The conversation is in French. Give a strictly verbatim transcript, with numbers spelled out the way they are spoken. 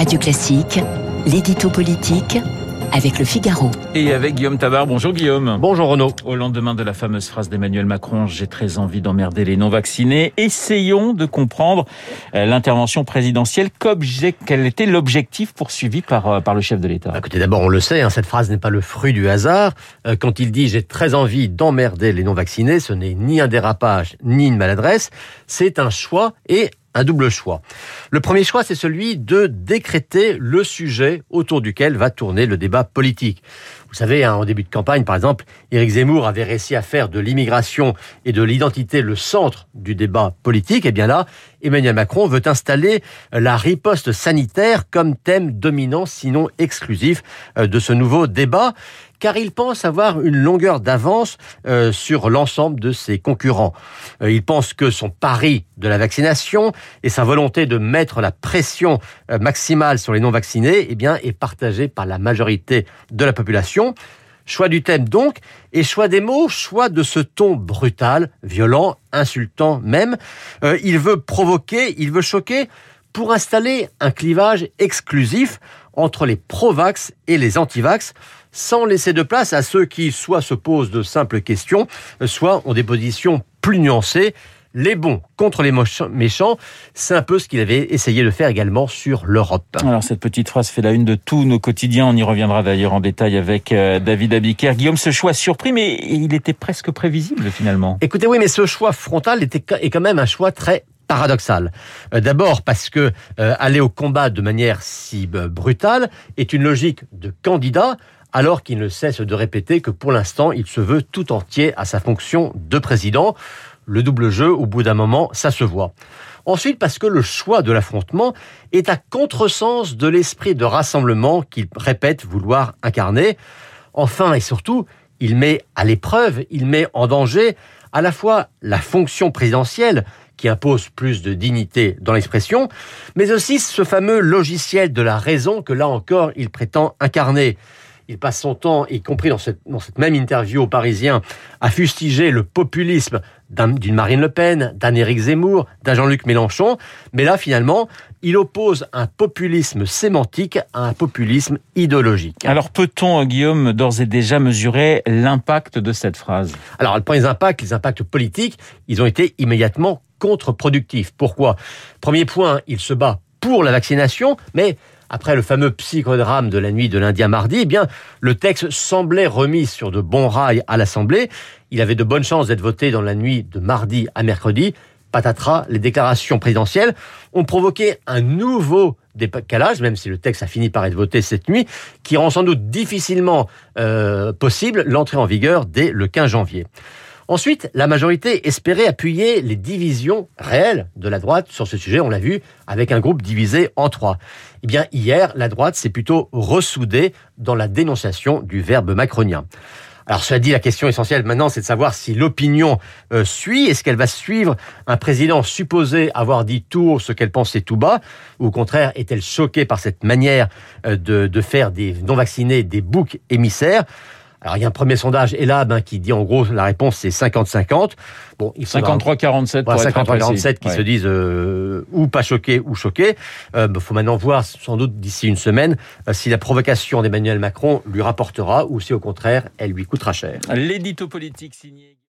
Radio Classique, l'édito politique avec Le Figaro. Et avec Guillaume Tabar. Bonjour Guillaume. Bonjour Renaud. Au lendemain de la fameuse phrase d'Emmanuel Macron, j'ai très envie d'emmerder les non-vaccinés, essayons de comprendre l'intervention présidentielle. Quel était l'objectif poursuivi par, par le chef de l'État? Écoutez, d'abord, on le sait, hein, cette phrase n'est pas le fruit du hasard. Euh, quand il dit « j'ai très envie d'emmerder les non-vaccinés », ce n'est ni un dérapage, ni une maladresse. C'est un choix et un double choix. Le premier choix, c'est celui de décréter le sujet autour duquel va tourner le débat politique. Vous savez, hein, en début de campagne, par exemple, Éric Zemmour avait réussi à faire de l'immigration et de l'identité le centre du débat politique. Et bien là, Emmanuel Macron veut installer la riposte sanitaire comme thème dominant, sinon exclusif, de ce nouveau débat, car il pense avoir une longueur d'avance euh, sur l'ensemble de ses concurrents. Euh, il pense que son pari de la vaccination et sa volonté de mettre la pression euh, maximale sur les non-vaccinés eh bien, est partagée par la majorité de la population. Choix du thème donc, et choix des mots, choix de ce ton brutal, violent, insultant même. Euh, il veut provoquer, il veut choquer pour installer un clivage exclusif entre les pro-vax et les anti-vax, sans laisser de place à ceux qui soit se posent de simples questions, soit ont des positions plus nuancées. Les bons contre les méchants, c'est un peu ce qu'il avait essayé de faire également sur l'Europe. Alors cette petite phrase fait la une de tous nos quotidiens, on y reviendra d'ailleurs en détail avec euh, David Abiker. Guillaume, ce choix surpris, mais il était presque prévisible finalement. Écoutez, oui, mais ce choix frontal était, est quand même un choix très paradoxal. Euh, d'abord parce que euh, aller au combat de manière si euh, brutale est une logique de candidat, alors qu'il ne cesse de répéter que pour l'instant, il se veut tout entier à sa fonction de président. Le double jeu, au bout d'un moment, ça se voit. Ensuite, parce que le choix de l'affrontement est à contresens de l'esprit de rassemblement qu'il répète vouloir incarner. Enfin et surtout, il met à l'épreuve, il met en danger à la fois la fonction présidentielle, qui impose plus de dignité dans l'expression, mais aussi ce fameux logiciel de la raison que là encore, il prétend incarner. Il passe son temps, y compris dans cette, dans cette même interview aux Parisiens, à fustiger le populisme d'un, d'une Marine Le Pen, d'un Éric Zemmour, d'un Jean-Luc Mélenchon. Mais là, finalement, il oppose un populisme sémantique à un populisme idéologique. Alors peut-on, Guillaume, d'ores et déjà mesurer l'impact de cette phrase? Alors, le premier impact, les impacts politiques, ils ont été immédiatement contre-productifs. Pourquoi? Premier point, il se bat pour la vaccination, mais après le fameux psychodrame de la nuit de lundi à mardi, eh bien, le texte semblait remis sur de bons rails à l'Assemblée. Il avait de bonnes chances d'être voté dans la nuit de mardi à mercredi. Patatras, les déclarations présidentielles ont provoqué un nouveau décalage, même si le texte a fini par être voté cette nuit, qui rend sans doute difficilement euh, possible l'entrée en vigueur dès le quinze janvier. Ensuite, la majorité espérait appuyer les divisions réelles de la droite sur ce sujet, on l'a vu, avec un groupe divisé en trois. Eh bien, hier, la droite s'est plutôt ressoudée dans la dénonciation du verbe macronien. Alors, cela dit, la question essentielle maintenant, c'est de savoir si l'opinion euh, suit. Est-ce qu'elle va suivre un président supposé avoir dit tout haut ce qu'elle pensait tout bas? Ou au contraire, est-elle choquée par cette manière euh, de, de faire des non-vaccinés des boucs émissaires? Alors, il y a un premier sondage, Elab, hein, qui dit en gros, la réponse c'est cinquante cinquante. Bon, il cinquante-trois quarante-sept pour cinquante-trois quarante-sept qui ouais. se disent euh, ou pas choqués ou choqués. Il euh, faut maintenant voir, sans doute d'ici une semaine, euh, si la provocation d'Emmanuel Macron lui rapportera ou si au contraire, elle lui coûtera cher. L'édito politique signé...